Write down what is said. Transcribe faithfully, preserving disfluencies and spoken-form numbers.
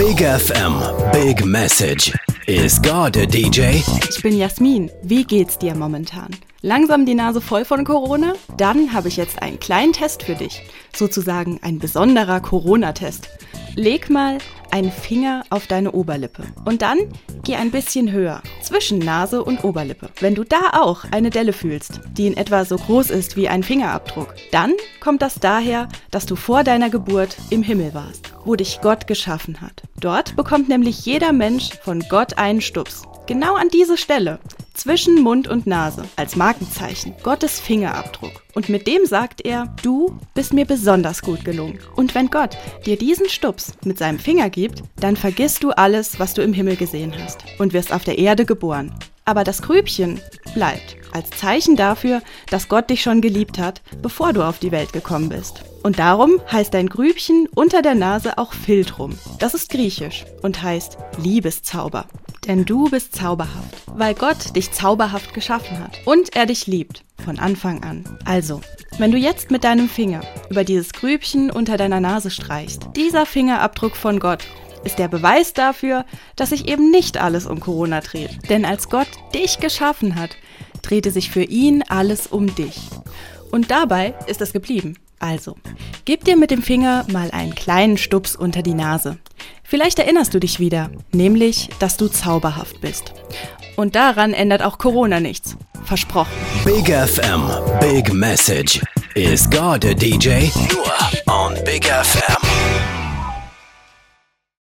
Big F M, Big Message. Is God a D J? Ich bin Jasmin. Wie geht's dir momentan? Langsam die Nase voll von Corona? Dann habe ich jetzt einen kleinen Test für dich. Sozusagen ein besonderer Corona-Test. Leg mal einen Finger auf deine Oberlippe und dann geh ein bisschen höher, zwischen Nase und Oberlippe. Wenn du da auch eine Delle fühlst, die in etwa so groß ist wie ein Fingerabdruck, dann kommt das daher, dass du vor deiner Geburt im Himmel warst, wo dich Gott geschaffen hat. Dort bekommt nämlich jeder Mensch von Gott einen Stups. Genau an diese Stelle, zwischen Mund und Nase, als Markenzeichen, Gottes Fingerabdruck. Und mit dem sagt er, du bist mir besonders gut gelungen. Und wenn Gott dir diesen Stups mit seinem Finger gibt, dann vergisst du alles, was du im Himmel gesehen hast und wirst auf der Erde geboren. Aber das Grübchen bleibt als Zeichen dafür, dass Gott dich schon geliebt hat, bevor du auf die Welt gekommen bist. Und darum heißt dein Grübchen unter der Nase auch Philtrum. Das ist griechisch und heißt Liebeszauber. Denn du bist zauberhaft, weil Gott dich zauberhaft geschaffen hat und er dich liebt, von Anfang an. Also, wenn du jetzt mit deinem Finger über dieses Grübchen unter deiner Nase streichst, dieser Fingerabdruck von Gott ist der Beweis dafür, dass sich eben nicht alles um Corona dreht. Denn als Gott dich geschaffen hat, drehte sich für ihn alles um dich. Und dabei ist es geblieben. Also, gib dir mit dem Finger mal einen kleinen Stups unter die Nase. Vielleicht erinnerst du dich wieder, nämlich, dass du zauberhaft bist. Und daran ändert auch Corona nichts. Versprochen. Big F M, Big Message. Is God a D J? Nur on Big F M.